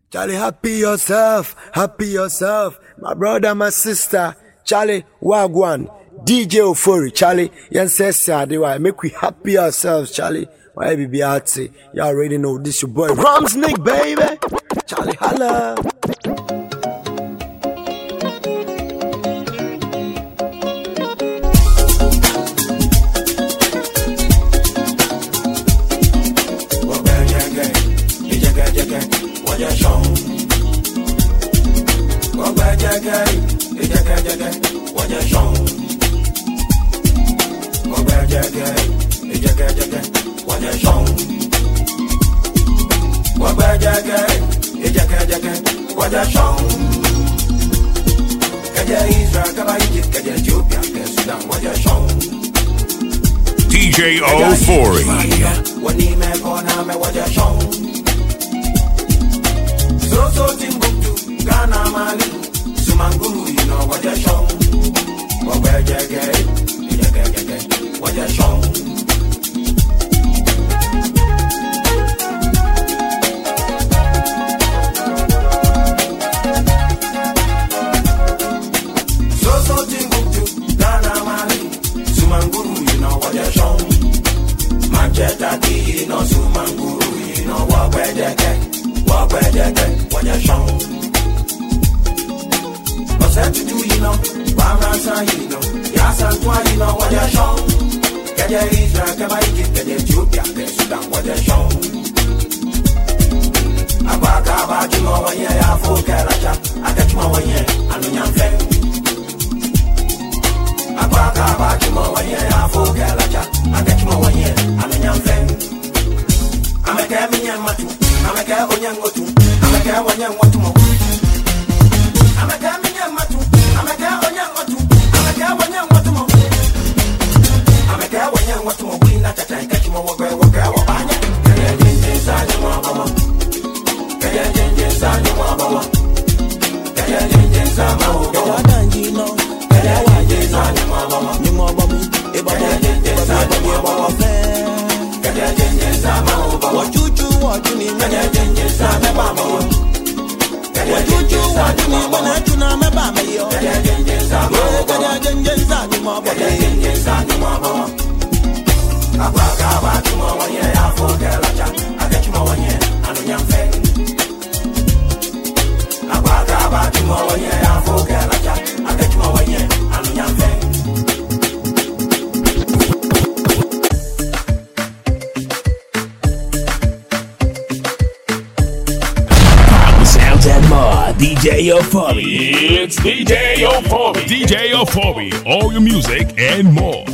Charlie, happy yourself. My brother, my sister, Charlie, Wagwan, DJ Ofori, Charlie, Yan says, make we happy ourselves, Charlie. Why be artsy? You already know this your boy Ramsnick, baby. Charlie, holla. DJ Ofori. So Timbuktu, Ghana, Mali, Sumanguru, you know what you're shown. What you're shown. So Timbuktu, Ghana, Mali, Sumanguru, you know what you're shown. Manchester, you know Sumanguru, you know what you're shown. What's that to do, you know? Ramasa, you know. Yasantwa, you know what you're shown. Get your Israel, get my Egypt, get your Ethiopia, get Sudan, what you're shown. Abaka, you know what you're for, Karacha. I get my one year, I know you're fair. Abaka, you know what you're for, Karacha. I get my 1 year, I know you're fair. I'm a Gamian Matu, I'm a Gamian Matu, I'm a Gamian Matu. I'm a Gamian Matu, I'm a Gamian Matu, I'm a Gamian Matu. I'm a Gamian Matu, we not a tank, catch my work, Banya. Can I change inside your mama? Can I change inside your mama? Can I change inside my mama? Can I change inside your mama? You mama, if I change inside your mama, can I change inside my mama? What you need? Can I change inside my mama? What you want to know when I do not remember me? DJ Ofori. It's DJ Ofori. DJ Ofori. All your music and more.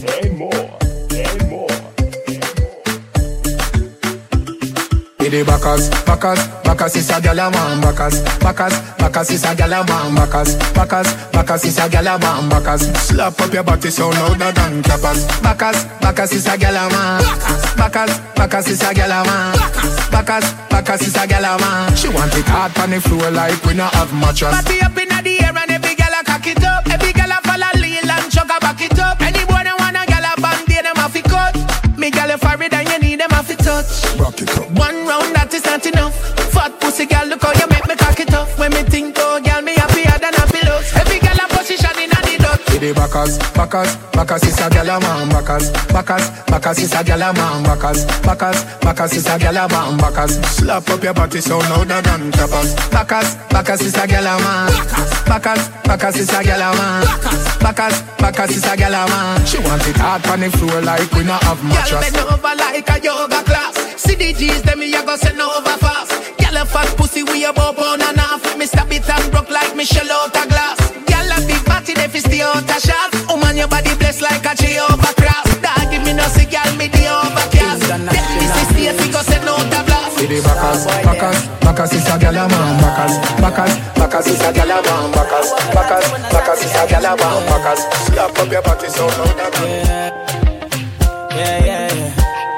Idi Bacchus is a gala man. Bacchus is a gala man. Bacchus is a gala man. Bacchus, slap up your body so louder than clappers. Bacchus is a gala man. Bacchus is a gala man. Bacchus is a gala man. She want it hard on the floor like we not have mattress. Party up in the air and every gala cock it up. Every gala fall a lean and chuck a back it up. Any boy that want a gala band-aid them off it cut. Me gala farid and you need them off it touch. Rock it up. One round that is not enough. Fat pussy gal, look how you make me cock it up. When me think oh gal, me happier than a pillow. Every gal a position in a the dot. Idi Bacchus is a gala man. Bacchus is a gala man. Bacchus is a gala man. Bacchus, slap up your body so louder than clappers. Bacchus is a gala man. Bacchus is a gala man. Bacchus is a gala man. She want it hard on the floor like we not have mattress. Gal bend over like a yoga class. CDGs them me a go send over fast. Gal a fat pussy we a bob on and off. Me stab it and broke like Michelle out a glass. Gal a big body they fi stay out a shot. Oh man your body blessed like a Jehovah cross. Dog give me no see gal me the overcast. This is the we go send out a blast. Idi Bacchus is a gala man. Bacchus is a gala man. Bacchus is a gala man. Bacchus, slap up your body so louder than. Yeah.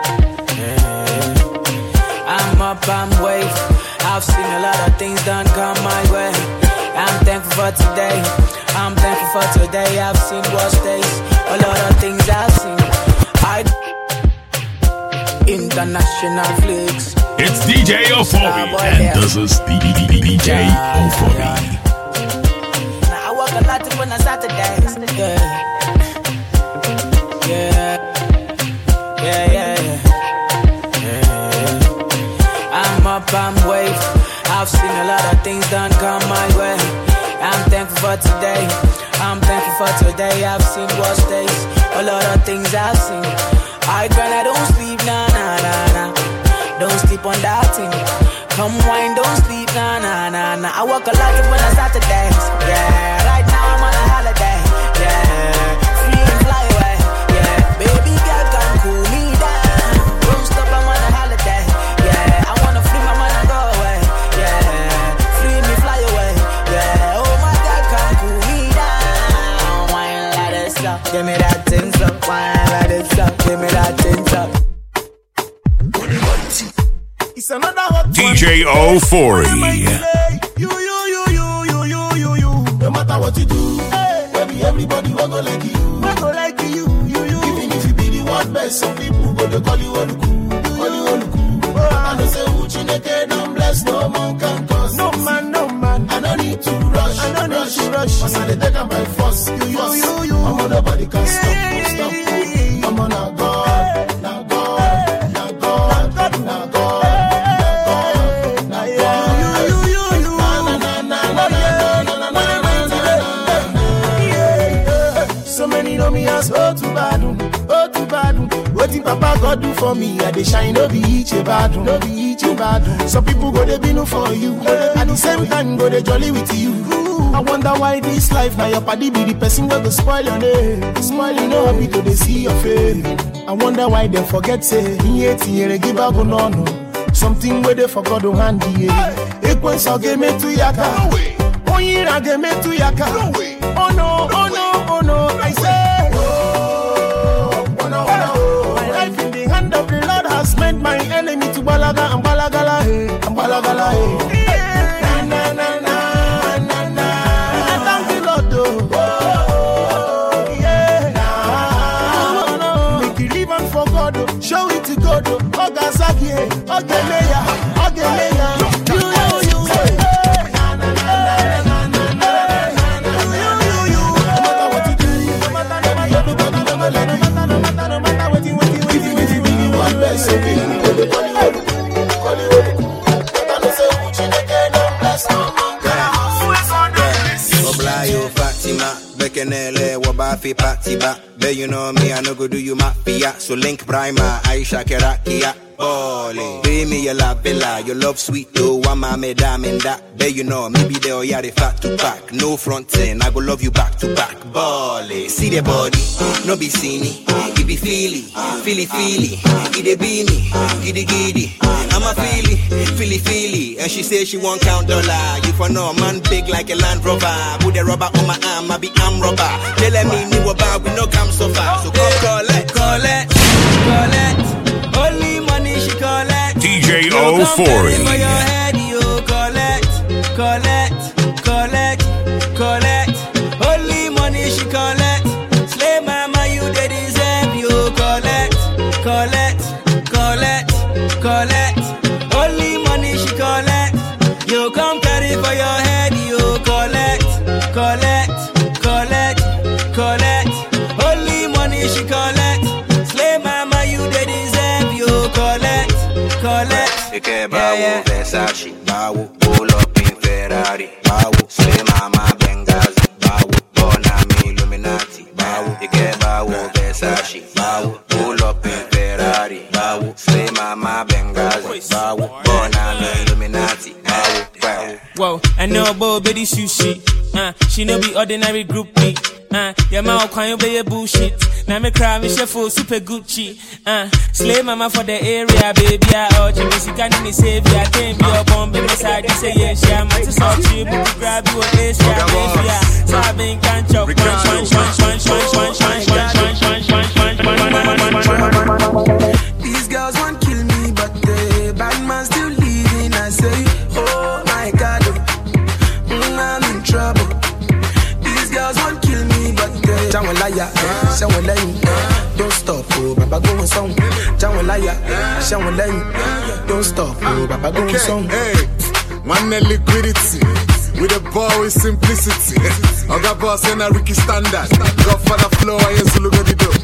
I'm up, I'm waving. I've seen a lot of things done come my way. I'm thankful for today. I'm thankful for today. I've seen worse days. A lot of things I've seen. international flicks. It's DJ Euphoria, and this is DJ Euphoria. Now I work a lot when I Saturdays. I'm up, I'm wave. I've seen a lot of things done come my way. I'm thankful for today. I'm thankful for today. I've seen worse days. A lot of things I've seen. I grind, I don't sleep, nah, nah, nah, nah. Don't sleep on that thing. Come wine, don't sleep, nah, nah, nah, nah. I work a lot when I Saturdays. Yeah, right now I'm on a holiday. Yeah, free and fly away. Yeah, baby girl can cool me down. Don't stop, I'm on a holiday. Yeah, I wanna free my mind and go away. Yeah, free me, fly away. Yeah, oh my God, can cool me down. Wine like this up, give me that thing up. Wine like this up, give me that thing up. It's another hot DJ Euphoria. You. No matter what you do, baby, everybody will go like you. Will go like you. Even if you be the one best, some people go to call you Oluku. I don't say who Chineke, I'm blessed, no man can cause. No man. I don't need to rush. Once I take them by force, you. I'm on nobody can stop. I'm on a God, now God. So many know me as oh too bad. What did Papa God do for me? I dey shine, no be each a bad. Some people go they be no for you. At the same time go they jolly with you. I wonder why this life now your body be the person that go spoil your name. Smile, you know happy to they see your face. I wonder why they forget say he give up no. Something where they forgot to hand you. Ekwensa so game to yaka. Oh yeah, game to yaka. Oh no, I say. Oh no. My life in the hand of the Lord has made my enemy to balaga and balagala. Na. I thank the Lord though. Yeah. Make you live and for God. Show it to God. Ogasaki, Ogemeya. Kenele wabafi patiba. But you know me, I no go do you mafia. So link Brima, Aisha Kerakia. Bole, pay me your love villa. Your love sweet though, wama me damn that. But you know, maybe they all yari fat to back. No frontin', I go love you back to back. Bole, see the body, no be seen. It be feely. It be me, giddy. I'm a feely. And she say she won't count dollar. You for no man big like a Land Rover. Put the rubber on my arm, I be arm rubber. Telling me new about we no come so far. So come collect. Only money she collect. DJ Euphoria. For your head, you collect. Only money she collect. Slay mama, you they deserve. You collect. Only money she collect. You come carry for your head. You collect. Only money she collect. Slay mama, you they deserve. You collect. Ike bawo Versace, bawo pull up in Ferrari, bawo slay mama Benghazi, bawo bona me Illuminati, bawo Ike bawo Versace, bawo pull up in Ferrari, bawo slay mama Benghazi, bawo bona me Illuminati, bawo. Whoa, I know about baby sushi. She no be ordinary groupie. Your mouth can't be a bullshit. Now me cry, me full super Gucci. Slay mama for the area, baby. Oh, Jimmy, can me save ya? Can't be your bomb, baby. Side, you say yes, yeah. Man, to salt you, but grab you a lace, yeah. So I been can't chop, These girls won't kill me, but the bad man still leaving. I say, oh my God, I'm in trouble. These girls won't kill me, but they don't stop, oh, Baba go on song. liar, someone lying. Don't stop, oh, Baba go song. Hey, man, liquidity. With a ball with simplicity. Oga boss and a Ricky standard. Godfather flow, I used to look at the door.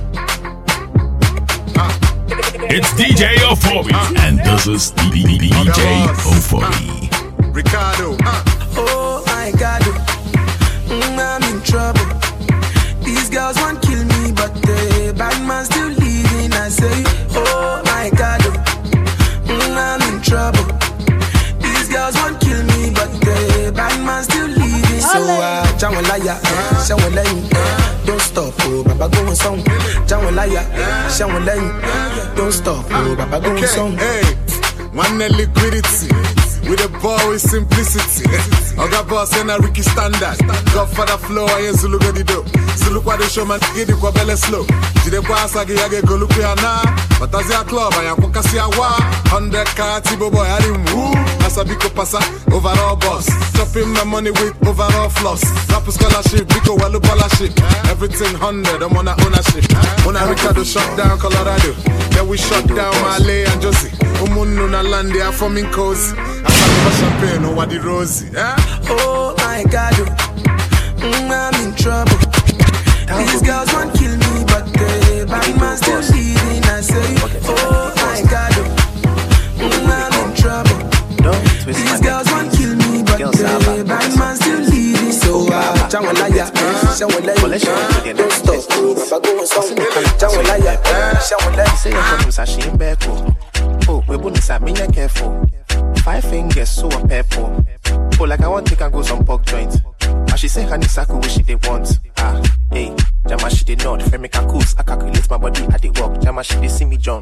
It's DJ O40, and this is DJ O40. Ricardo. Oh my God, I'm in trouble. These girls want kill me, but the bad man still leading. I say, oh my God, I'm in trouble. These girls want kill me, but the bad man still leading. So Jawan liar, someone lying. Don't stop, oh Baba go song. Jawan liar, someone lying. Don't stop, oh Baba go song. Hey, man, liquidity. With a ball with simplicity. Oga boss and a Ricky standard. Godfather flow, I used to look at the door. So look what the showman get it belly slow. Jide kwa asagi yage go look ya na. But as ya club, I am kasi awa. 100 car Tibo boy, I didn't woo. Asabiko pasa, overall boss. Chopping my money with overall floss. Rap scholarship, Biko Walu scholarship. Everything 100, I'm on a ownership. When I Ricardo shut down Colorado. Then we shut down Malay and Josie. Umunu na land, they are forming cozy. Champagne over the rosy. Oh my God, I'm in trouble. These girls want kill me, but the bad man still leading. I say, oh my God, I'm in trouble. These girls want kill me, but the bad man still leading. So Jawan liar, someone lying. Don't stop, Baba go song. Jawan liar, someone lying. Say your problems are she back. Oh, we wouldn't stop me careful. 5 fingers, so a purple. Oh, like I want to take and go some pork joint. And she say, honey, saku, which she they want. Hey, Jama, she did not. If I make a course, I calculate my body at the walk. Jama, she they see me John.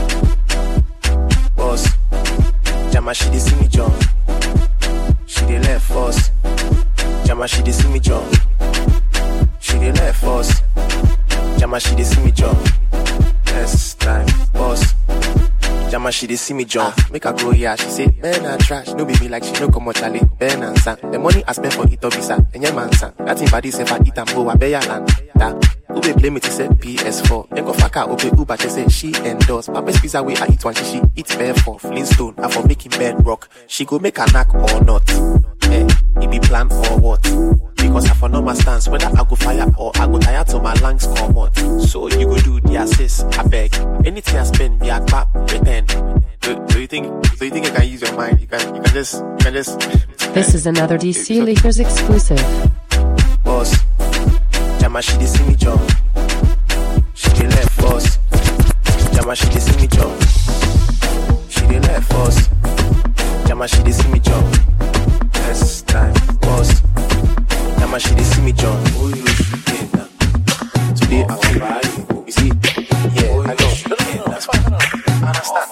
Boss. Jama, she they see me John. She they left us. Jama, she they see me John. She they left us. Jama, she they see me John. Next time, boss. Jama, she dey see me jump. Make her go, yeah. She say, man, I trash. No baby like she no come out, Charlie. Ben and San. The money I spent for Itobisa. And your man, San. That thing body say, if I eat and go, I bear land. Da. Ube blame me to say PS4. Then go fuck her, Ube Uber, she say, she endorse. Papa's pizza way I eat one, she eat bear for Flintstone. I for making bed rock. She go make a knack or not. Eh, it be plan or what? Because I for no my stance, whether I go fire or I go tire till my lungs come out. So you go do the assist, I beg. Anything I spend, be a clap, pretend. Do you think you can use your mind? You can just. This is another DC Leakers exclusive. Boss, Jama, she dey see me jump. She dey left us. Jama, she dey see me jump. She dey left us. Jama, she dey see me jump. Next time, boss. Jama, she dey see me jump. Oh, you should now. Today I feel bad. You see? Yeah, I know. That's why I understand.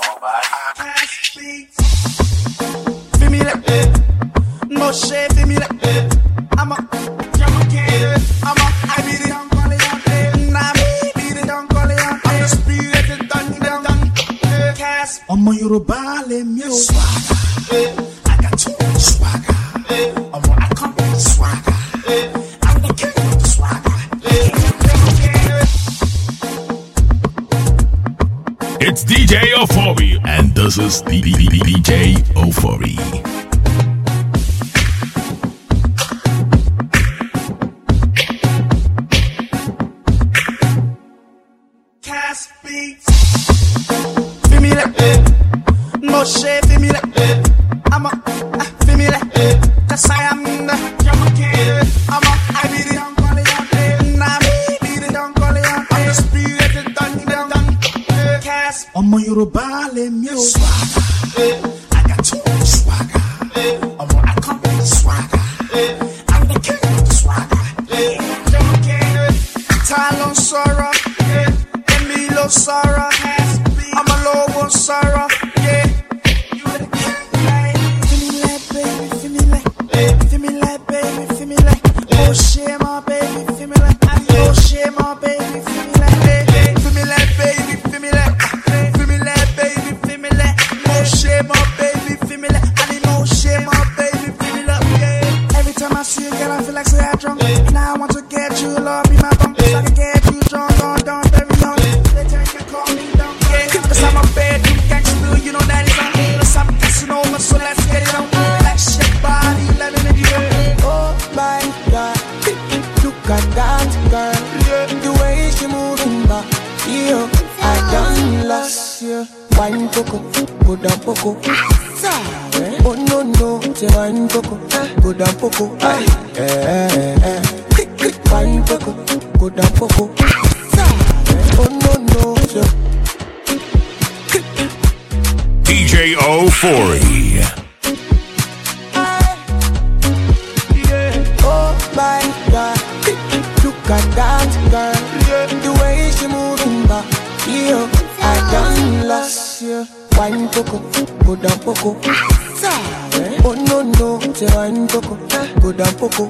Feel me like no shade, feel me like I'm a kid. I beat it, don't call it out. Nah, me beat it, don't call it out. I'm the spirit, done. Cast on my Yoruba, let me swagger. I got too much swagger. I come with swagger. I'm the king of the swagger. It's DJ O40, and this is DJ O40. Cast beats. Feel me like no shade, feel me like I'm a feel me like that's I am the kid. I beat it, don't call it out. Nah, me beat it, don't call it out. I'm the spirit, done. Cast on my Yoruba, let me swagger. I got too much swagger. I come with swagger. I'm the king of the swagger. Talon Sora, Emilio Sora, I'm a low one Sora, yeah. You the king, feel me like baby, feel me like, oh shit, my baby, feel me like, oh shit, my baby, feel me like, feel me like baby, feel me like, baby, feel me like, oh shit, my baby, feel me like, I need no shit, my baby, feel me like, yeah. Every time I see you, girl, I feel like say I drunk. Now I want to get you, Lord, be my bum, so I can get you drunk, don't, very young. They take and call me down, yeah. Cause I'm poco, go down poco. Oh no no, say wine poco, go down poco. Wine poco, go down poco. Oh no no, say DJ 040. Oh my God, look at that girl, the way she moving back. Yeah, I done lost you. Wine poco, go down poco. Oh no no, say wine poco, go down poco.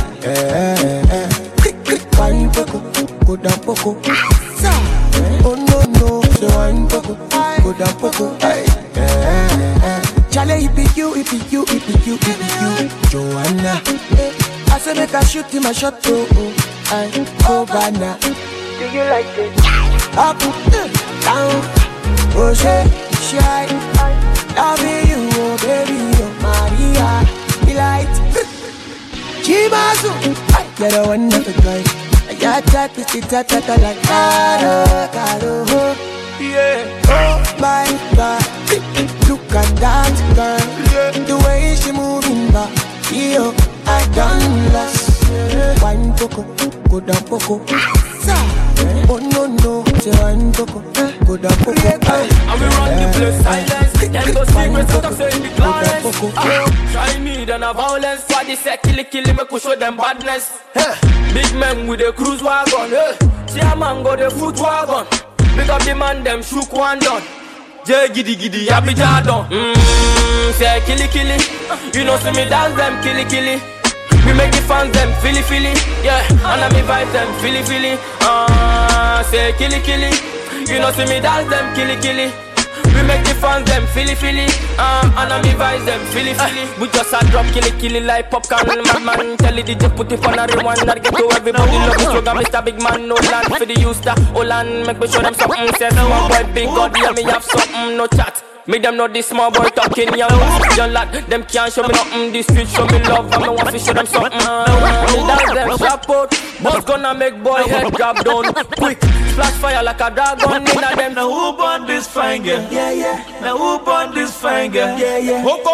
Wine poco, go down poco. Oh no no, say wine poco, go down poco. Charlie, it be you, Joanna. I say make a shoot in my shot, oh, Vanna. Do you like it? Up, down, oh, shy, loving you, oh, baby, oh, Maria, delight. Chimazu, get a wonderful guy. I got that, like caro, yeah. Oh my God, look at that girl, the way she moving back. Yo, I done lost. Wine poco, go down poco. Oh no no, say wine poco, go down poco. And we run the place silence. Then go secrets out of saying the clarence. Try me, then a violence. For the set, kill me, make we show them badness. Big men with a cruise wagon. See a man go the foot wagon. Pick up the man, them shook one done. Jay giddy, happy jadon. Say killy. You know see me dance them killy. We make the fans them feely. Yeah, and I me vibe them feely. Say killy. You know see me dance them killy. We make the fans them feely. And I me vibe them feely. We just a drop killy like popcorn. Man, tell the DJ put it on a rewind. That get to everybody love the slogan. Mr. Big Man, no land for the youth. Oh land, make me show them something. Say small boy, big God, yeah me have something, no chat. Make them know this small boy talking young lad, them can't show me nothing. This street show me love and me want to show them something. Me dance them sharp out, but gonna make boy head drop down quick. Flash fire like a dragon. Inna them. Now who born this fine girl? Yeah. Now who born this fine girl? Yeah. Ho.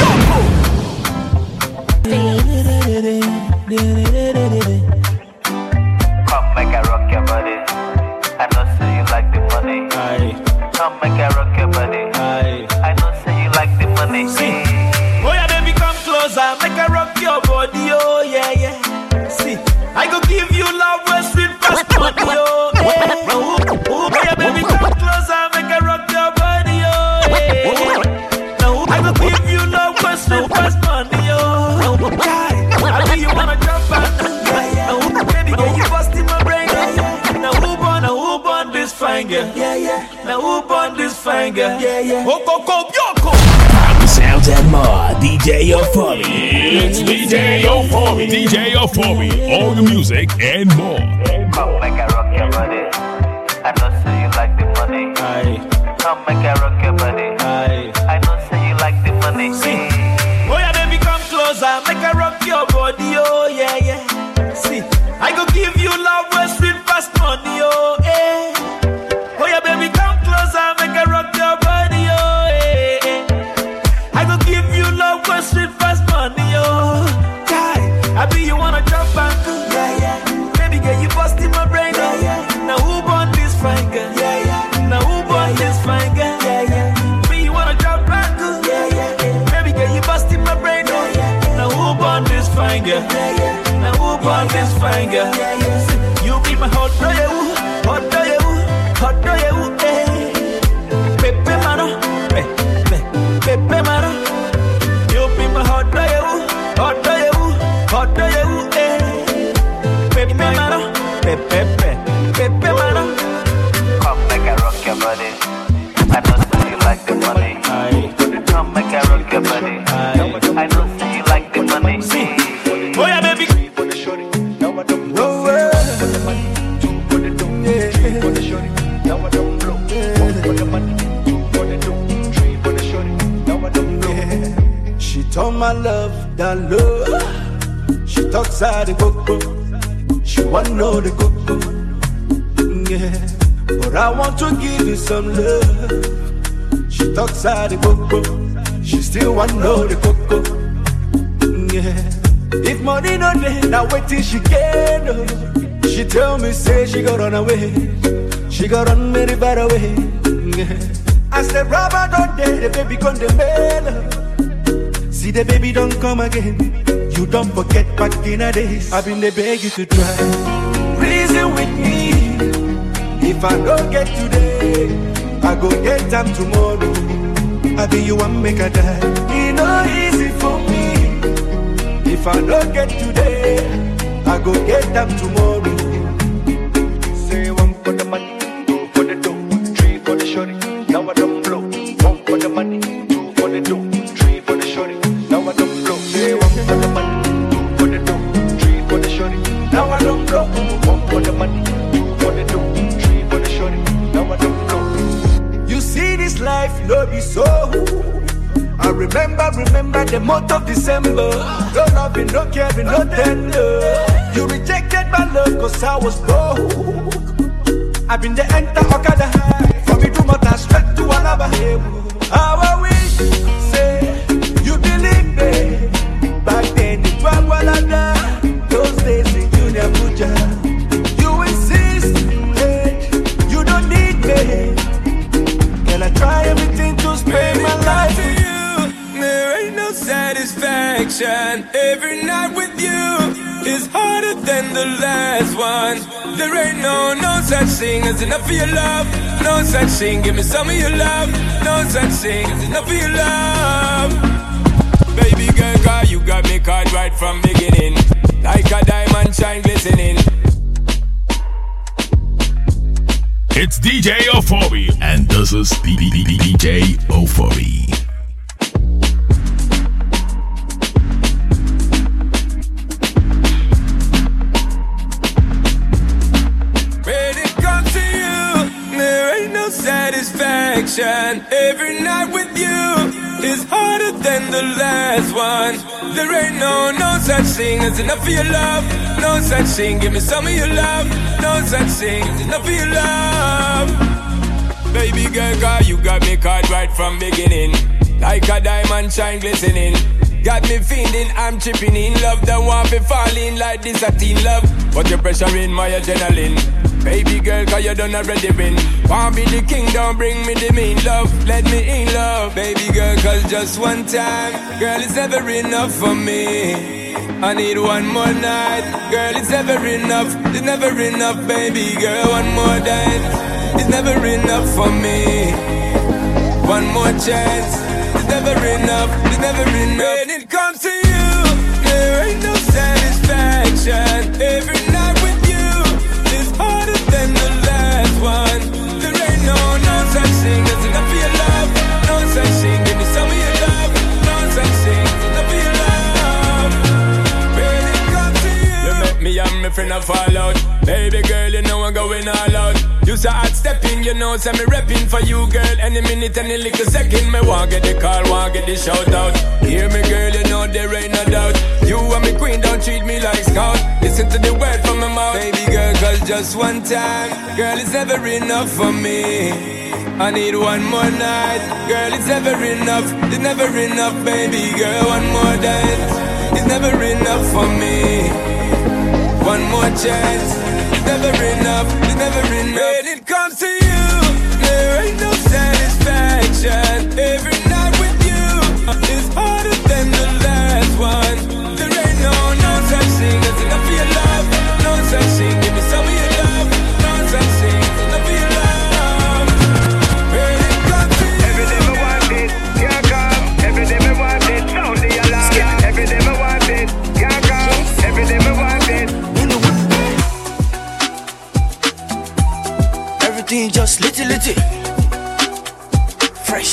Come make I rock your body. I know say you like the money. Come make I rock your body. I know say you like the money. See, oh yeah, baby, come closer, make I rock your body. Oh yeah. See, I go give you love where sweet past money. Oh yeah. Oh yeah, baby, come closer, make I rock your body. Oh yeah. Now I go give you love where sweet past money. Oh, I know you wanna jump back. Now baby, girl, you busting my brain. Now who born this fine girl? Yeah. Now who born this fine girl? Yeah. Yoko. Sounds and more. DJ 040. It's DJ 040. DJ 040. All the music and more. Come make I rock your body. I know say you like the money. Come make I rock your body. I know say you like the money. See, oh yeah, baby, come closer, make I rock your body. Oh yeah. See, I go give you love where sweet past money. Oh yeah. Oh yeah, baby, come closer, make I rock your body. Oh yeah. I go give you love where sweet past money. Oh, guy, I be you wanna jump back. Yeah. Baby girl, you busting my brain. Yeah. Now who born this fine girl? Yeah. Now who born this fine girl? Yeah. Me you wanna jump back. Yeah. Baby girl, you busting my brain. Now who born this fine girl? Now who born this fine girl? You be my hot do you, eh? Pepe mano, pepe mano. You be my hot do you, eh? Pepe mano, pepe mano. Come make I rock your body. I know say you like the money. Come make I rock your body. I know say you like the money. Oh yeah, baby. She told my love, that love. She talks out the coco. She wanna know the coco. Yeah, but I want to give you some love. She talks out the coco. She still want know the coco. Yeah. If money no day, now wait till she get. She tell me say she got run away. She got run very bad away. Yeah. As the rubber don't day, the baby gone the mail. See the baby don't come again. You don't forget back in the days. I've been the beg you to try. Reason with me. If I don't get today, I go get them tomorrow. I be you want make a die. It no easy for me. If I don't get today, I go get them tomorrow. Say one for the money, two for the dough, three for the shorty. Now I don't blow. One for the money, two for the dough, three for the shorty. Now I don't blow. Say one for the money, two for the dough, three for the shorty. Now I don't blow. One for the money, two for the dough, three for the shorty. Now I don't blow. You see this life, no be so. I remember the month of December. No loving, no caring, no tender. You rejected my love cause I was broke. I've been the enter Okada. From me to Mata straight to Alaba. How I wish, say, you believe me. Back then it was Walada. Those days in Junior Buja. You insist, hey, you don't need me. Can I try everything to spend my life with you? There ain't no satisfaction. Every night with you is harder than the last one. There ain't no such thing as enough of your love. No such thing, give me some of your love. No such thing as enough of your love. Baby girl, girl, you got me caught right from beginning. Like a diamond shine glistening. It's DJ Euphoria, and this is DJ Euphoria. Satisfaction every night with you is harder than the last one. There ain't no such thing as enough of your love. No such thing, give me some of your love. No such thing as enough of your love. Baby girl, girl, you got me caught right from beginning. Like a diamond shine glistening. Got me feeling I'm tripping in love. Don't want to fall in like this a teen love. But your pressure in my adrenaline. Baby girl, cause you done already win. Want be the king, don't bring me the mean love. Let me in love. Baby girl, cause just one time, girl, it's never enough for me. I need one more night. Girl, it's never enough. It's never enough, baby girl. One more dance. It's never enough for me. One more chance. It's never enough. It's never enough. When it comes to you, there ain't no satisfaction. Every night with you is harder than the last one. There ain't no such thing as enough of your love. No such thing, give me some of your love. No such thing as enough of your love. When it comes to you, you make me and my friend a fall out. Baby girl, you know I'm going all out. You say hot stepping, you know, say me repping for you, girl. Any minute, any little second, me want get the call, want get the shout out. Hear me, girl, you know there ain't no doubt. You and me queen, don't treat me like scout. Listen to the word from my mouth, baby girl, cause just one time, girl, it's never enough for me. I need one more night, girl, it's never enough. It's never enough, baby girl, one more dance. It's never enough for me. One more chance. It's never enough. It's never enough. When it comes to you, there ain't no satisfaction. Every night with you is harder than the last one. There ain't no such thing as enough of your love. No such thing. Give me some of your love. No such thing as enough of your love. When it comes to you, every day me want it, can't come. Every day me want it, sound the alarm. Every day me want it, can't come. Every day me want it. Everything just little fresh.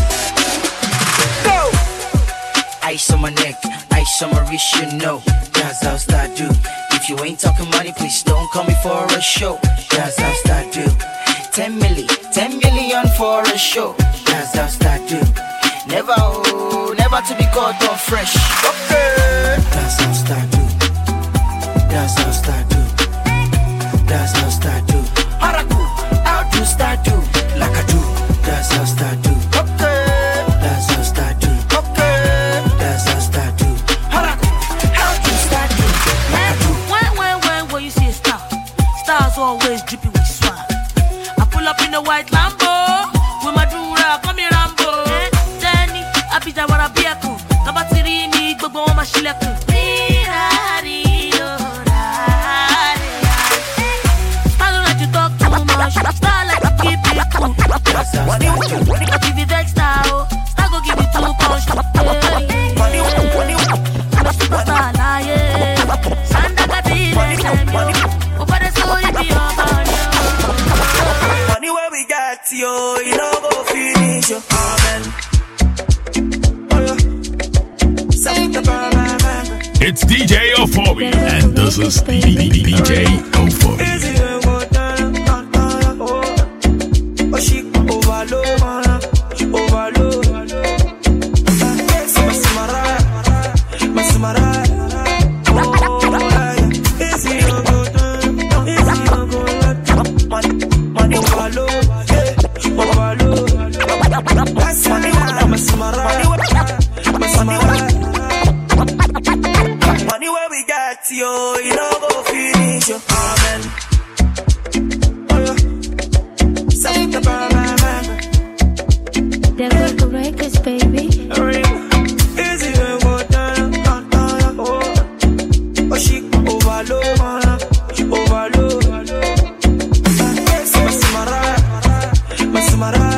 Go! Ice on my neck, ice on my wrist, you know. That's how I do. If you ain't talking money, please don't call me for a show. That's how I do. 10 million for a show. That's how I do. Never to be caught on fresh. Okay. That's how I do. That's how I do. That's how I do. Haraku. Start do like I do, that's how I do. Okay. go my shilek. I don't like to talk too much. Start like to keep it cool. Give it vex now. Start go give it too much. Superstar lying. Sanda got it. Over the story beyond money. Money where we got yo, you know go finish yo. Amen. It's DJ Euphoria, and this is DJ Euphoria. Money where we got yo, you know go finish yo. Amen. There goes the records, baby. Easy when go down, oh she overload, overload. Masimara.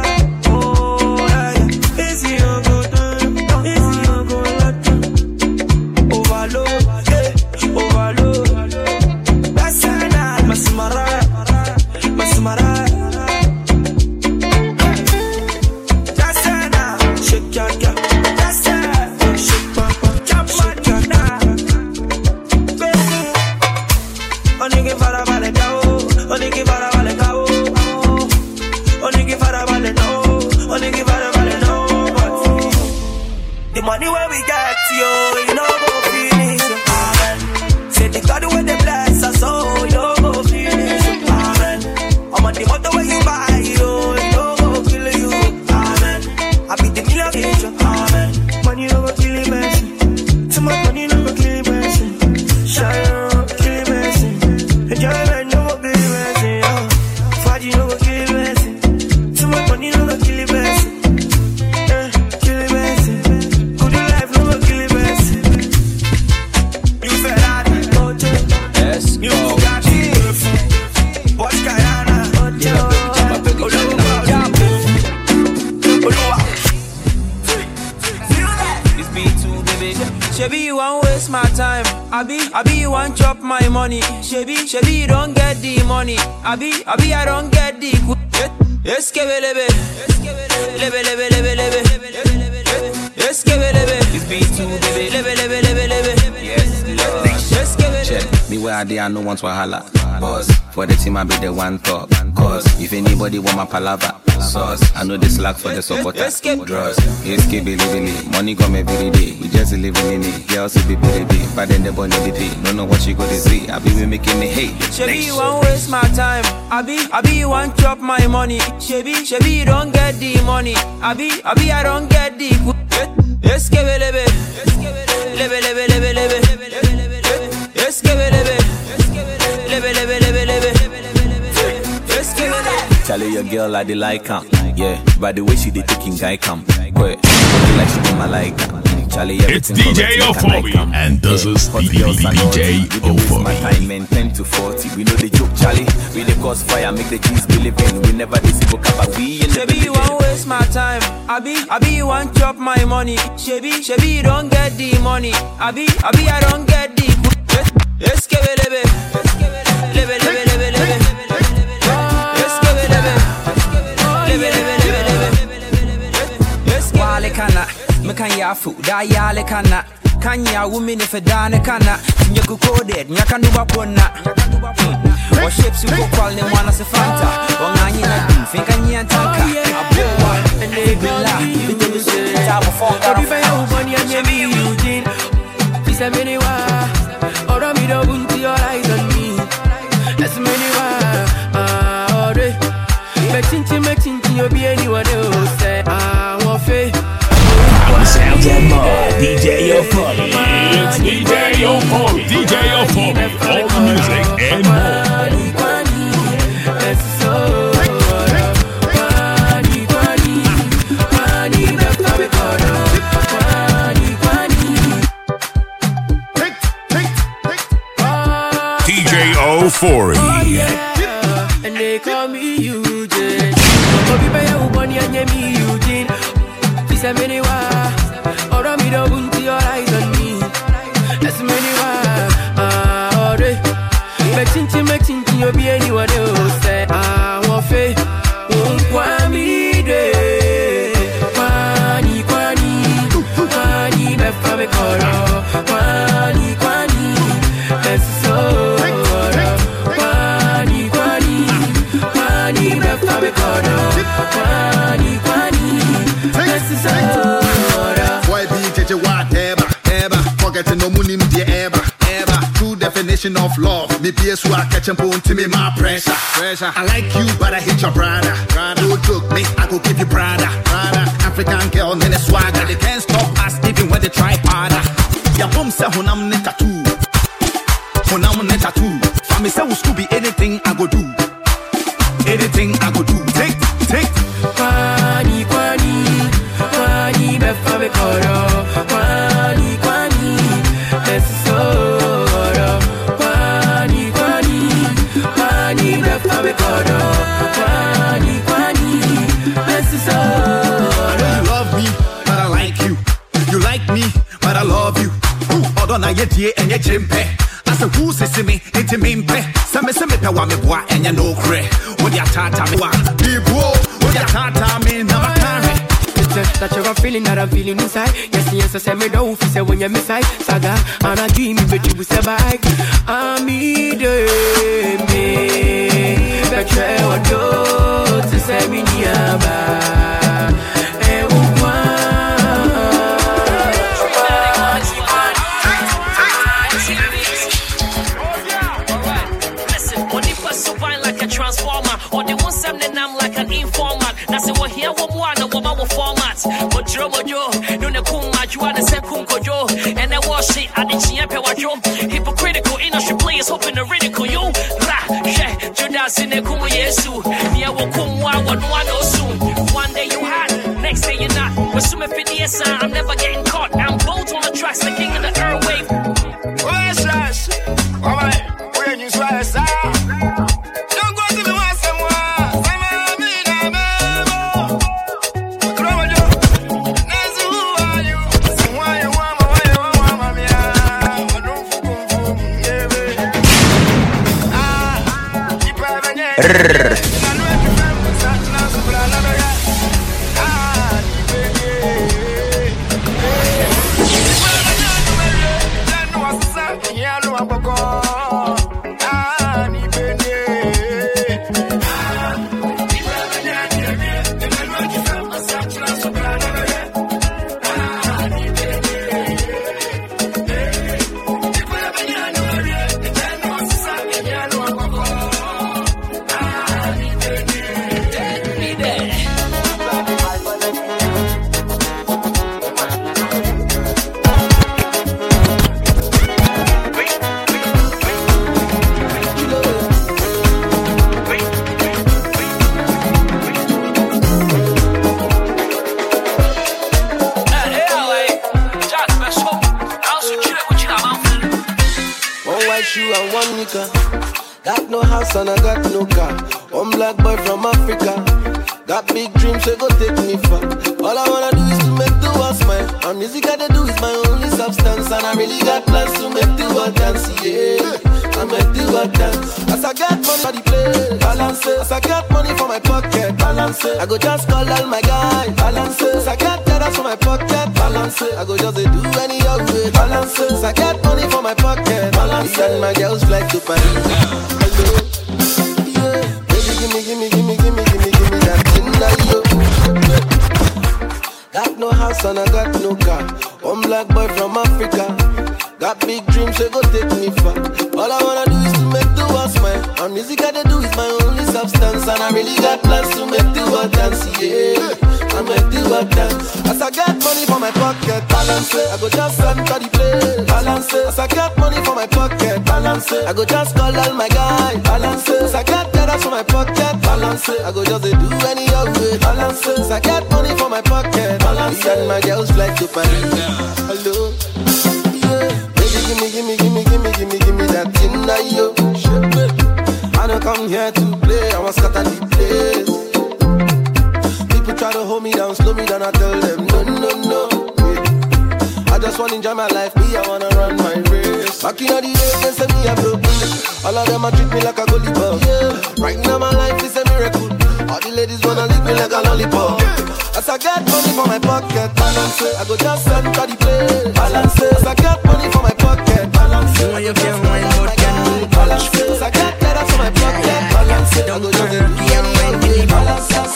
The money where we got yo, you know go finish yo. Amen. Say the God where they bless us, so you know go finish yo. Amen. I'm on the motor where you buy yo, you know go kill you. Amen. I be the million bitch yo. Amen. Money no go kill the person. Too much money no go kill the person. Shine kill the person. Enjoyment no go kill the person yo. Faji no go kill the person. Too much money no go kill the person. Kill the person. Shebi you won't waste my time. Abi you want chop my money. Shebi you don't get the money. Abi I don't get the. Eskebelebe, lebe. Eskebelebe, this beat too baby. Lebe. Yes, check me where I did, I know once wahala. Boss, for the team I be the one talk. Cause if anybody want my palava, sauce, I know this slack for the supporters. Draws, escape, money come every day. We just living in it. Girls will be baby, but then the bunny the pay. Don't know what you go to see. I be making me hate. Shebi you won't waste my time. Abi you want chop my money. Shebi you don't get the money. Abi I don't get the. Eskebelebe, lebe. Eskebelebe, lebe. Tell your girl I like her. Yeah, by the way she did taking guy come. Wait, like she do my like her. It's DJ Euphoria, and this is DJ Euphoria. My time men 10 to 40. We know the joke, Charlie. We the cause fire, make the G's believe in. We never disable kappa. We in the Shebi you won't waste my time. Abi you want chop my money. Shebi you don't get the money. Abi I don't get the. Eskebelebe, lebe. Wale kana, me kan yafu, da yale kana. Kanya women if a dane kana. Nyaku coded, nyakandu bapona. What shapes you go call them one as a fanta. Wangani na du, think I need tanka. Aboa, and they be la. Bitte be so, tabo fonga. Obi fe yo money and ye me Eugene. She's a mini wa. Ora mi do bunti all eyes on me. That's many wa. Ore. Make chinchi, you'll be anyone else. Say, wafe. On the sounds of more, DJ Euphoria. It's DJ Euphoria, all the music and more. Ofori. Oh yeah, and they call me Eugene. Obi Baya Uboni and Yemi Eugene. This a many wa. Ora mi do bunti your eyes on me. That's many wa. Ore. Me chinchi obi anyone else say. Wofe. Kwami de. Kwani befa me koro. Kwani. That's so. Forgetting no money, dear ever. True definition of love. Me PS who are catching bone to me, my pressure. I like you, but I hate your brother. No joke, me, I go give you brother. African girl, then a swagger. They can't stop us even when they try harder. Your mom said, Honam ne tattoo. Honam ne tattoo. For me, say, Scooby, anything I go do. Anything I go do. Take. Kwani, befa me koro. Kwani, that's so. Kwani, befa me koro. Kwani, that's so. You love me, but I like you. You like me, but I love you. Although na ye and ye jimpe. I said, who says me, it's a mimpe. Some pe wa me boa, and you no cre. What ya tata me wa? Be bro, what ya tata me, never carry. That you're feeling that I'm feeling inside. Yes, I say me don't feel say when you're inside. Saga, and I dream but you will survive. I'm either me, but you're do to say me nearby. Transformer, or they want something I'm like an informer. That's what here one of our formats. But Dromo Joe, no Kuma, you are the second Kojo, and I wash it at the Chiape Wajo. Hypocritical industry players hoping to ridicule you. Judas in the Kuma Yesu, near Wakumwa, one soon. One day you had, next day you're not. But soon if it is, I'm never getting caught. I'm bold on the tracks, the king of the airwave. Where's Rush? Alright, when you try to Got no house and I got no car. One black boy from Africa. Got big dreams, so go take me far. All I wanna do is to make the world smile. And music I do is my only substance. And I really got plans to make the world dance, yeah. I make the world dance. As I get money for the play, balance it. As I get money for my pocket, balance it. I go just call all my guys, balance it. As I get dollars for my pocket, balance it. I go just do any other way, balance it. As I get money for my pocket, balance it. And my girls fly to Paris. Hello, yeah. Baby, give me that thing that you. Got no house and I got no car. One black boy from Africa. Got big dreams, so go take me far. All I wanna do is to make the world smile. And music I do is my only substance. And I really got plans to make the world dance, yeah. I make the world dance. As I get money for my pocket, balance it. I go just enter the play, balance it. As I get money for my pocket, balance it. I go just call all my guys, balance it. As I get dollars for my pocket, balance it. I go just do any other way, balance it. As I get money for my pocket, balance it. And my girls fly to Paris. Hello, yeah. Baby, give me that thing that you. come here to play, I was scatter the place. People try to hold me down, slow me down, I tell them no, no, no. Yeah. I just wanna enjoy my life, me, I wanna run my race. Back in the days, they say me a broke. All of them a treat me like a goalie ball. Yeah. Right now my life is a miracle. All the ladies wanna lick me like a lollipop. As I get money for my pocket, balance it. I go just enter the play, balance it. As I get money for my pocket, balance it. You can wine, but can you balance it? As I get letters for my pocket, balance it. I go just enter the play, balance it.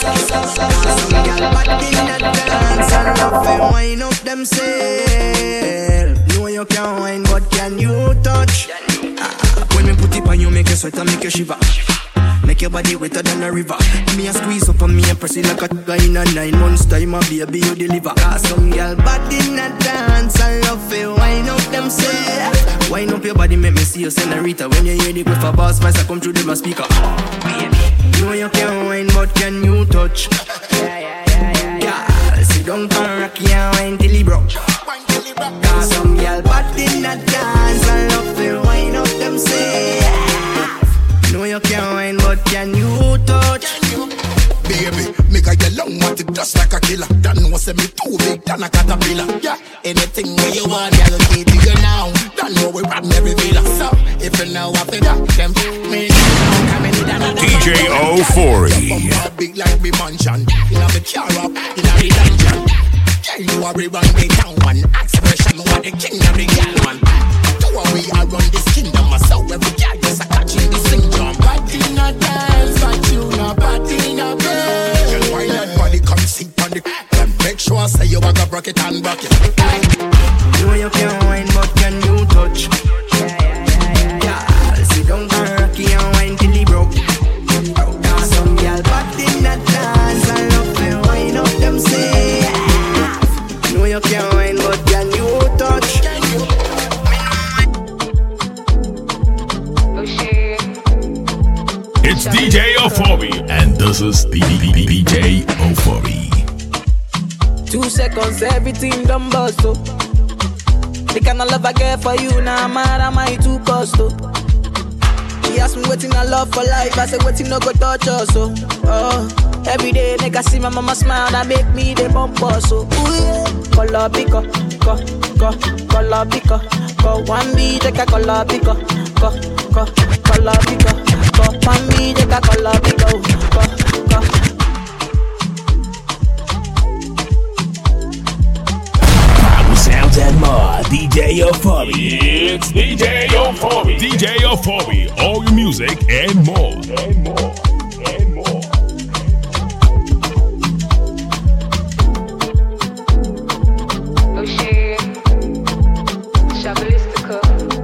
Back in the dance and love and wine up themselves. Know you can wine, but can you touch? When me put it on you, make you sweat and make you shiver. Make your body wetter than a river. Me a squeeze up on me and press it like a guy in a 9 months time. A baby you deliver. Cause some girl bad in a dance. I love it. Wine up themselves. Wine up your body, make me see you, senorita. When you hear the with a bass voice, I come through the speaker. Baby, you know you can wine, but can you touch? Yeah, sit down for rocky and wine till he broke. Cause some girl bad in a dance. I love it. Wine up themselves. Know you can wine, but can you touch? Baby, make a yellow want it just like a killer. That know say me too big than a caterpillar. Yeah, anything where you want, I'll give to you now. That know we run every villa. So, if you know what it up, then me DJ O40. Big like me mansion. You know me car up, you know the dungeon. Yeah, you are we run the town one. Expression what the king of the gal one. Two of we are run this kingdom. So every gal just a catching the syndrome. Body not dance, but you not body not bed. Girl, why that body come sit on the and make sure say you a go broke it and broke it. You know you can wine, but can you touch? Yeah, sit down for rocky and wine till he broke. Cause some girl body not dance. I love it, wine up them say. You know you can wine, but can you touch? It's DJ O40, and this is the DJ O40. 2 seconds, everything done bust up. The kind of love I get for you, now mad am I too cost up. She asked me waiting I love for life, I said waiting no go touch us so. Every day make I see my mama smile, that make me the bump us so. Ooh yeah, color picker, color picker, one be take a color picker, color picker, one be take a color picker, Sounds and more, DJ O40. It's DJ O40. DJ O40, all your music and more. And more. And more. Oh shit, Shabalistica.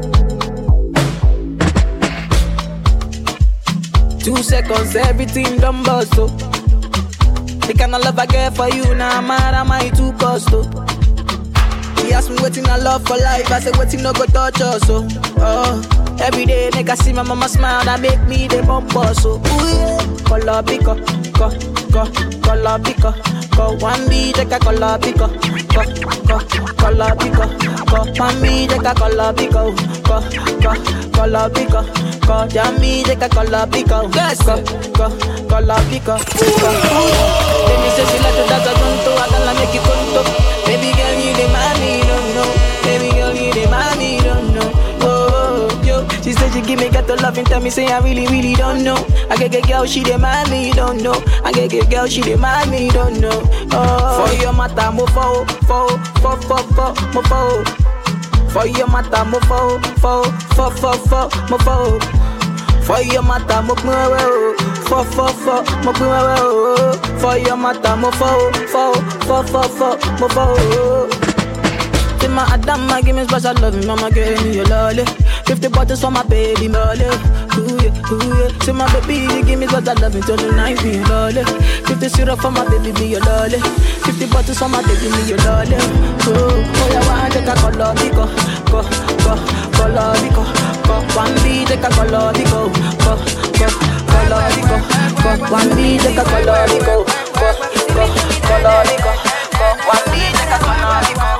2 seconds, everything done bust up. The kind of love I get for you, now mad am I too cost up. She asked me waiting I love for life, I said waiting no go touch us so. Every day make I see my mama smile, that make me the bump us so. Ooh yeah, color picker, color picker, one be take a color picker, color picker, one be take a color picker, color picker, Jamie take a color picker, color picker. Baby say she like to dance a tonto, I gotta make it tonto. Baby girl you the mommy don't know, baby girl you the mommy don't know. Oh yo, she said she give me got the love and tell me say I really don't know. I get girl she the mommy don't know, I get girl she the mommy don't know. Oh, for your mata mo fo, mo fo. For your mata mo fo, mo fo. For your mata mo fo, mo fo. For your mata mo fo, mo fo. Say my Adama give me special love, mama give me your lolly. 50 bottles for my baby molly. Ooh yeah. Say my baby give me special love until the night be your lolly. 50 syrup for my baby be your lolly. 50 bottles for my baby be your lolly. Oh yeah, one take a color pico, color pico. One be take a color pico, color pico. One be take a color pico, color pico. One be take a color pico.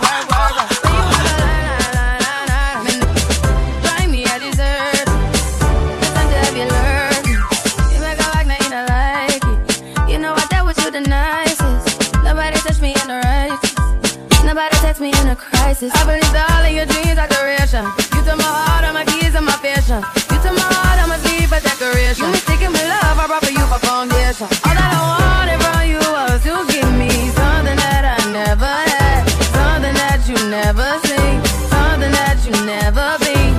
places. I believe all of your dreams are duration. You took my heart, all my keys, and my passion. You took my heart, I must leave a decoration. You mistaken my love, I brought for you for foundation. All that I wanted from you was to give me something that I never had, something that you never seen, something that you never been.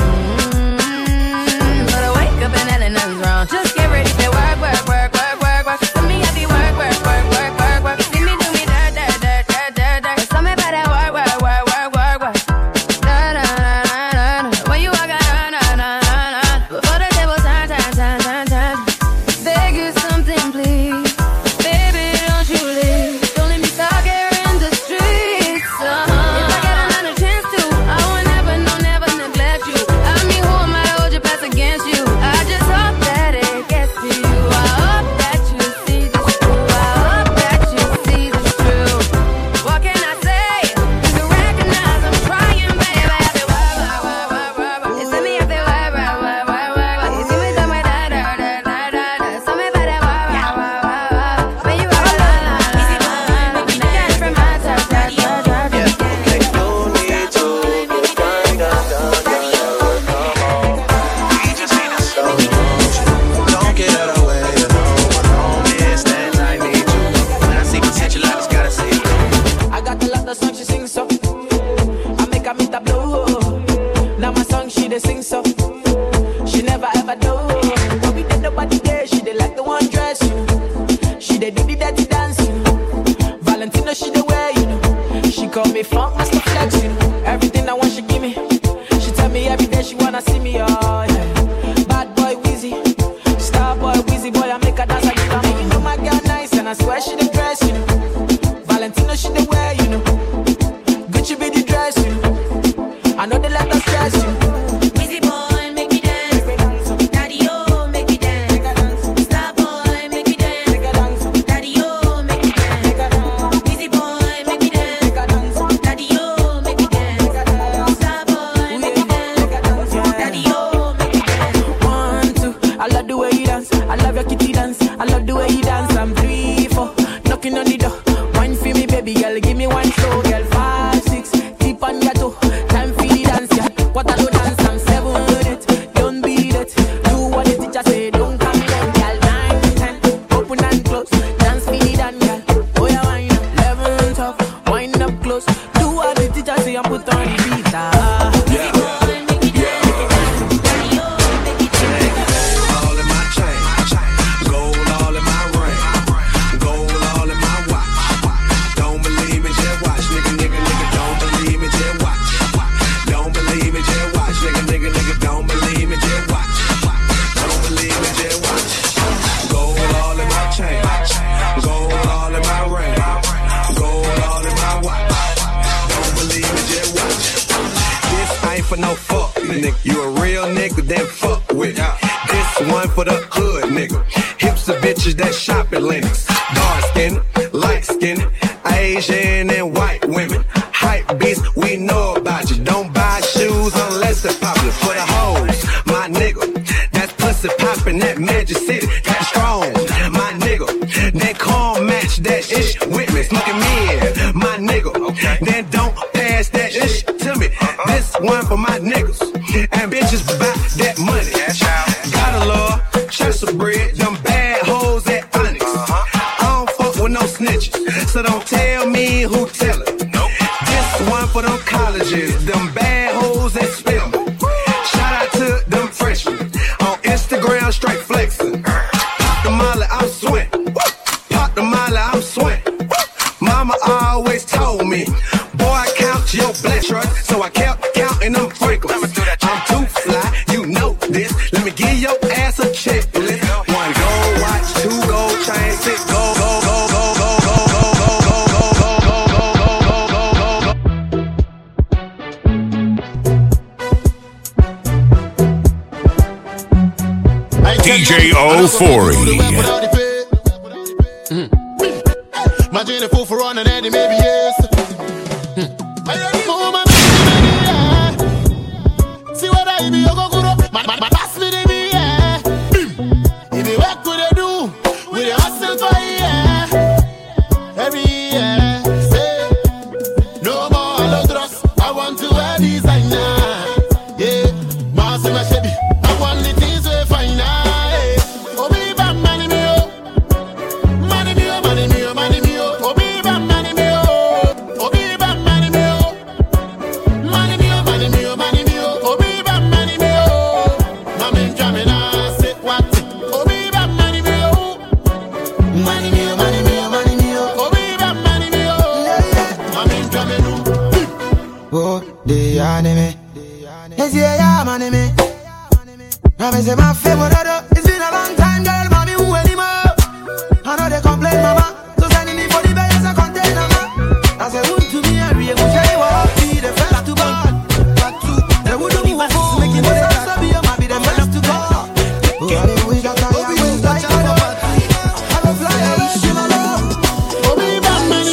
But I wake up and hell nothing's wrong. Just get ready to work, work, work, work, work, work. For me, I be work, work, work, work, work, work. See me do me dirt, dirt, dirt, dirt, dirt, dirt. Tell me about that work, work, work, work, work, work. Da, da, da, da, da. When you walk out, da, da, da, da. Before the table turn, turn, turn, turn, turn. Beg you something, please. Baby, don't you leave. Don't let me talk here in the streets. If I get another chance to, I will never, no, never neglect you. I mean, who am I to hold your past against you? I just hope that it gets to you. I hope that you see this through. I hope that you see this through. What can I say? You recognize I'm trying, baby. I feel work, work, work, work, work. You see me, I feel work, work, work, work, work. You see me do my da, da, da, da, da, da. Tell me about that work, work, work, work, work. When you walk la, la, la, la, la. Get from my touch, touch, touch, touch. Don't get out of the way, you know. Don't miss that I need you. When I see potential, I just gotta see you. I got a lot of songs she sing so. I make her meet a blow. Now my song she dey sing so. She never ever do. But we did nobody there. She dey like the one dress, you know. She dey do the dirty dance, you know. Valentino she dey wear, you know. She call me funk master flex, you know. Everything I want she give me. She tell me every day she wanna see me, oh yeah. Bad boy Weezy, star boy Weezy boy I make her dance like that. You know my girl nice and I swear she the dress, you know. Valentino she the wear, you know. Gucci be the dress, you know. I know they let us stress, you know. Weezy boy, make me dance. Daddy, oh, make me dance. Star boy, make me dance. Daddy, oh, make me dance. Weezy boy, make me dance. Daddy, oh, make me dance. Star boy, make me dance. Daddy, oh, make me dance. 1, 2, I love the way you dance. I love your kitty dance. I love the way you dance. I'm 3, 4, knocking on the door. Wine for me, baby girl, give me one slow, girl. 5, 6, keep on your toe. Time for the dance, yeah. What I do dance, I'm 7, 8. Don't beat it. Do what the teacher say, don't come late, girl. 9, 10, open and close. Dance for the dance, girl. Oh yeah, wine up. 11, 12, wind up close. Do what the teacher say and put on the beat. Ah. All in my chain, gold all in my ring, gold all in my watch. Don't believe me, just watch, nigga, nigga, nigga. Don't believe me, just watch. Don't believe me, just watch, nigga, nigga, nigga. Don't believe me, just watch. Don't believe me, just watch. Gold all in my chain, gold all in my ring, gold all in my watch. Don't believe me, just watch. This ain't for no fuck, nigga. You a real nigga, then fuck with me. This one for the hood, nigga. Hips of bitches that shop at Lennox. Dark skin, light skin, Asian and white women. Hype beast, we know about you. Don't buy shoes unless they're popular. For the hoes, my nigga. That's pussy poppin', that Magic City. That's strong, my nigga. Then come match that ish with me. Smoking me, my nigga. Then don't pass that ish to me. This one for my niggas. And bitches buy that money. Gotta love, chest of bread, them bad hoes at Onyx. I don't fuck with no snitches, so don't tell me who tell it. This one for them colleges, them bad hoes at Spelman. Shout out to them freshmen on Instagram, straight flexing. Pop the molly, I'm sweating. Pop the molly, I'm sweating. Mama always told me, boy, count your blessings. So I kept counting them Franklin's. I'm too fly, you know this. Let me give your ass a checklist. 1 gold watch, 2 gold chains, 6 gold, go, go, go, go, go, go, go, go, go, go, go. DJ O40. Imagine a fool for running any maybe yes. Oh, my see what I be, you go good up. My pass me the me, yeah. If you work with the do, with the hustle for yeah. Every year, say no more, I love trust. I oh, the anime. Yes, yeah, man, me. I say my favorite. It's been a long time, girl, mommy, who anymore? I know they complain, mama. So sending me for the best as a container, man. I say, who to me, I really wish I was be the fella to ball. But to, they would do me for making the salsa be a man, be the fella to ball. Oh, I wish that I was like I go fly, I wish you my love. Oh, me, bad man,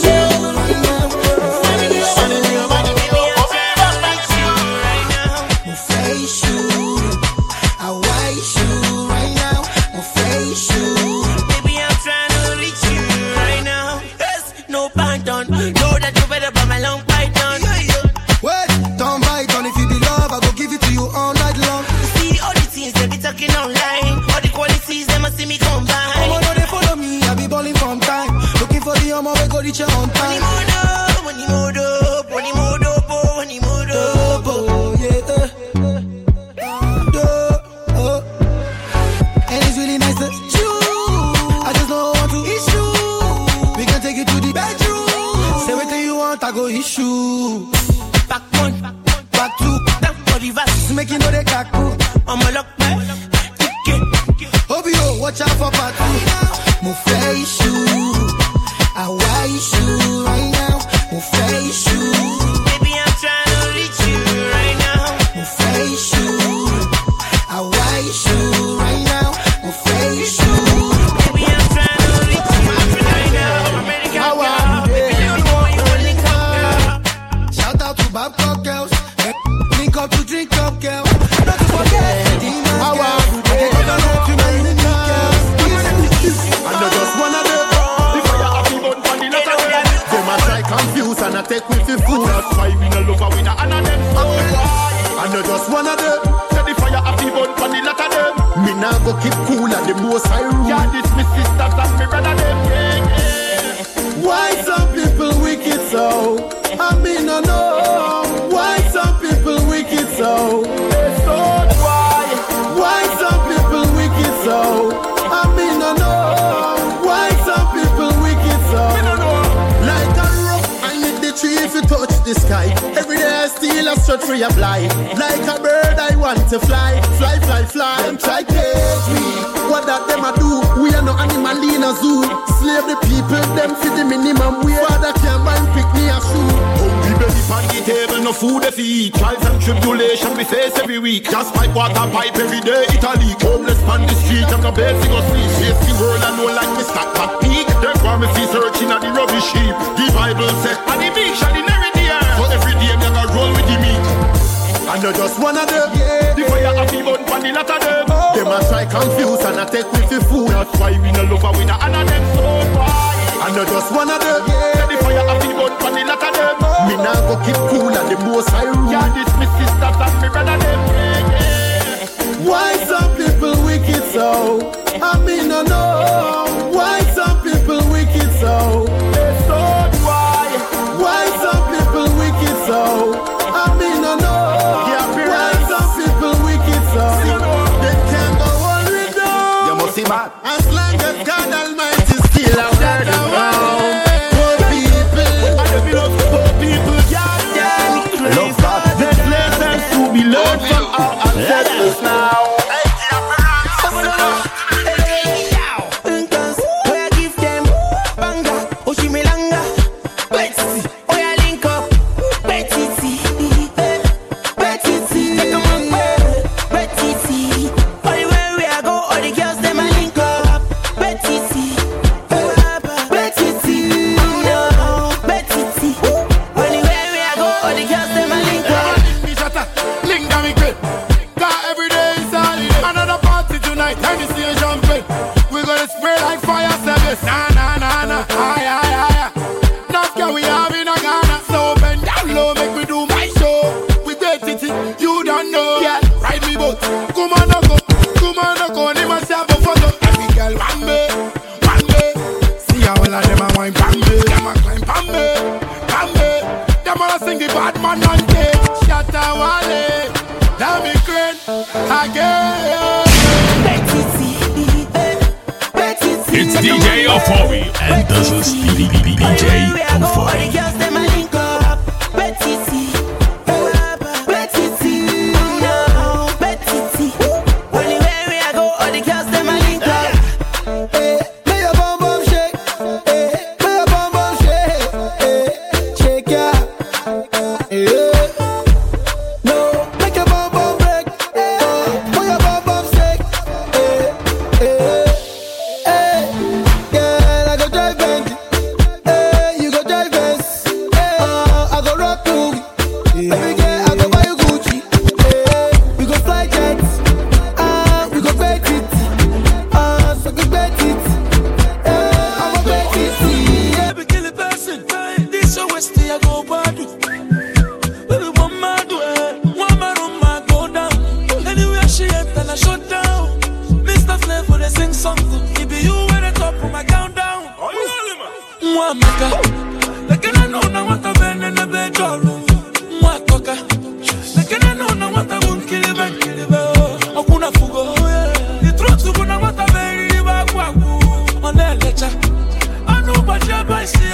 It's DJ Euphoria, and this is DJ Euphoria.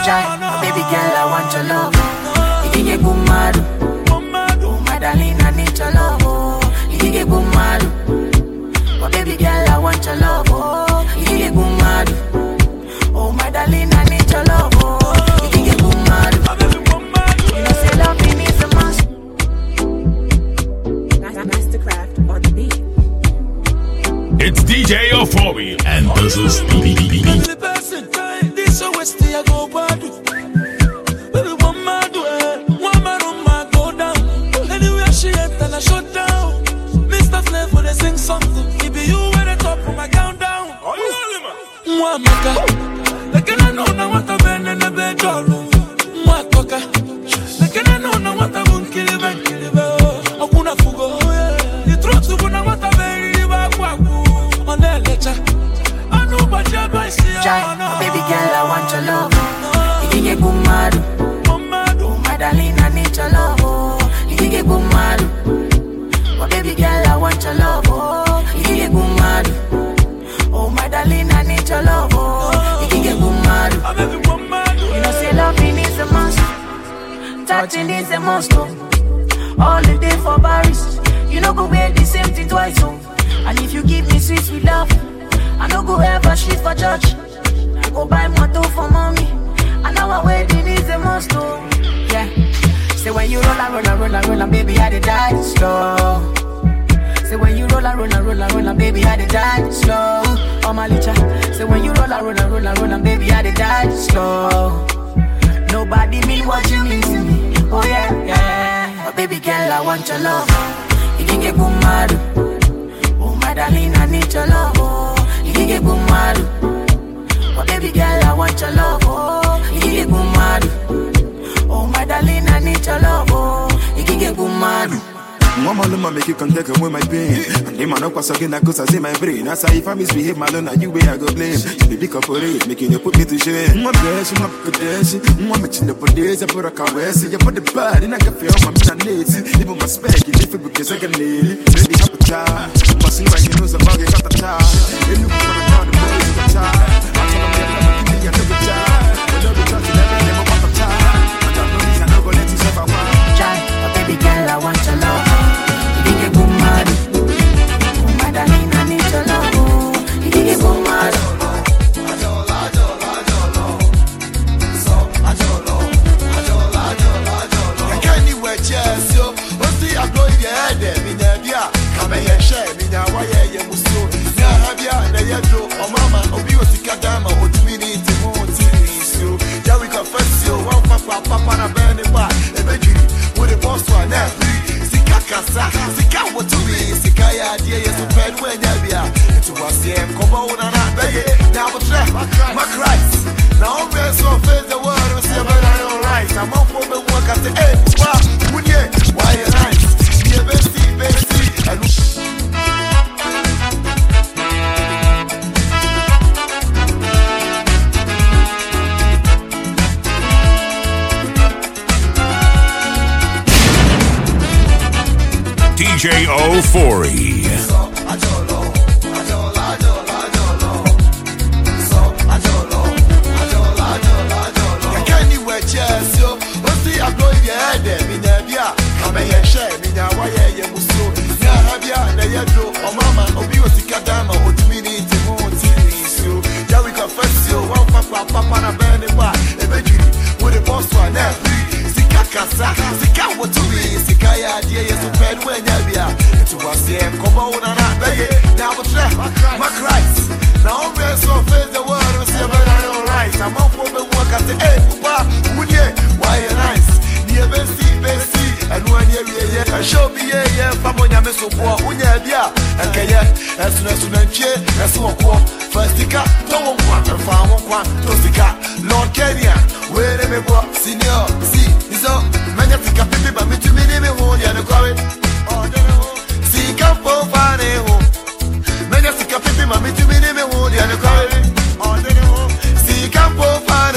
Baby girl, I want your love. You can get boomado. Oh my darling, I need your love. You can get boomado. Oh baby girl, I want your love. You can get boomado. Oh my darling, I need your love. You can get boomado. You know say love me needs a must. Mastercraft on the beat. It's DJ Euphoria, and this is The person this Westie I go bad. Baby, one man do it, one man on my go down. Anywhere she enter, I shut down. Mr. Flavor, they sing something. It be you at the top of my countdown. One maka, like I know now what I've been in the bed. One coca, like I know now what I've been killing. Akuna fugo, the truth to put what I've been on the lecture. I know but you're by baby girl, I want your love. You can get boomado. Oh my darling, I need your love. You can get boomado. Oh baby girl, I want your love. You can get boomado. Oh my darling, I need your love. You can get boomado. You know say love needs a must. Touching is a must. All the day for Paris. You know go wear the same thing twice. And if you give me sweet love, I no go ever shit for church. I go buy motto for mommy. And our wedding is a must. Yeah. Say when you roll and baby, I dey die slow. Say when you roll and baby, I dey die slow. Oh my licha. Say when you roll and baby, I dey die slow. Nobody mean what you mean to me. Oh yeah, yeah. But baby girl, I want your love. You can get boomado. Oh my darling, I need your love. You can get boomado. Oh baby girl, I want your love. You can get boomado. Oh my darling, I need your love. You can get boomado. Mama Luma make you contact away my pain. And they man up was again that cause I say my brain. As if I misbehave, my luna, you way I go blame. You be corporate, making you put me to shame. My best, my pedestrian, my machine up for days, I put a car west. You put the bad in a cafe on my needs. Even my spec, you different because I can need it. Baby, have a child. My see right, you know, some bag, got the child. They look for the town, the boys, the child. I told them, I'm give me another child. I know the chance, never want the child. I don't know this, I know go let you suffer. Child, oh baby girl, I want your love. You can get boomado. Oh my darling, I need your love. You can get boomado. I can't anywhere chest yo. What's the I blow your head there? Me nebia. Come here, share me now. Why you muso? Ya habia na ya do. Oh mama, obi osikadama. Otumini timo timisio. Ya we confess yo. One papa na bene ba. Ebejiri. With the boss one now. Kasa, sika what to be, sika ya dear, yes, to bed when you be out. It was the come on and I beg it. Now, what's that? My Christ. Now, I'm so face the world, and see about I don't rise. I'm up for the work at the end. Wow, would you? Why you nice? Yeah, bestie, DJ Euphoria. Sika what to be, sika ya dear, yes, to bed when you be out. It was the come on and I beg it. Now, what's that? My Christ. Now, I'm so face the world, and see about I don't rise. I'm up for the work at the end. Would you? Why you nice? Near Bessie, and when you're here, show me, yeah, from when you're so poor, when you're here, and can you, as soon as you as so poor. First, sika, don't want and found one, to sika, Lord Kenya, where they go, senior, see. So, man, you think I'm baby, but me to me, they won't get a car. See, come for fun, man, you think I'm baby, but me to me, they won't get a car. See, come for fun,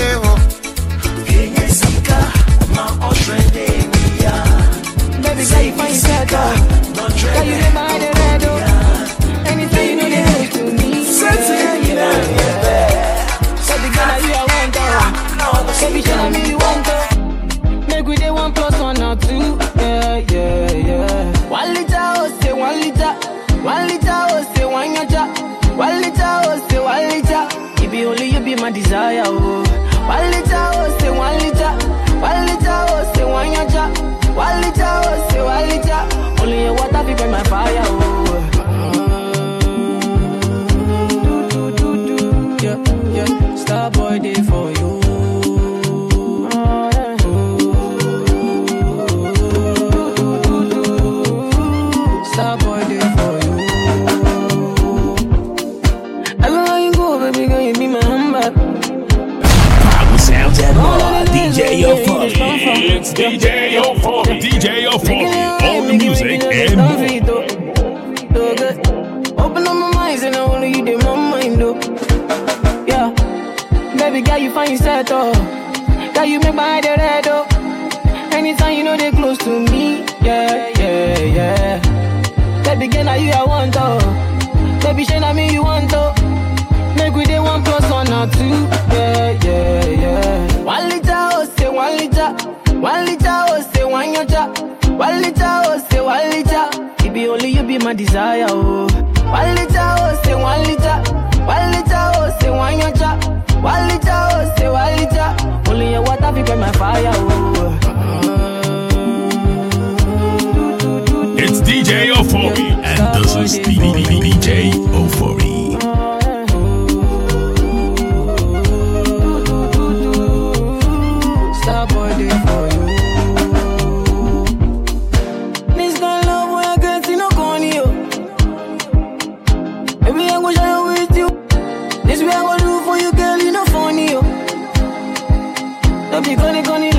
baby, say you find yourself, girl, you remind me, anything you know, they hate to me. So, the girl, you are one girl. Baby, Euphoria, all the music and more. Open up my mind and only you did my mind, though. Yeah, baby girl, you find yourself, though. Girl, you make my head red, though. Anytime you know they close to me, yeah. Baby girl, now you I want, though. Baby, shine on me, you want, though. Make we day 1 + 1 or 2, yeah. 1 liter, oh, say 1 liter. 1 liter, oh, say 1 yacha. 1 liter, oh, say 1 liter. It be only you be my desire, oh. 1 liter, oh, say 1 liter. 1 liter, oh, say 1 yacha. 1 liter, oh, say 1 liter. Only your water be my fire, oh. It's DJ Euphoria, and this is DJ Euphoria. Gonna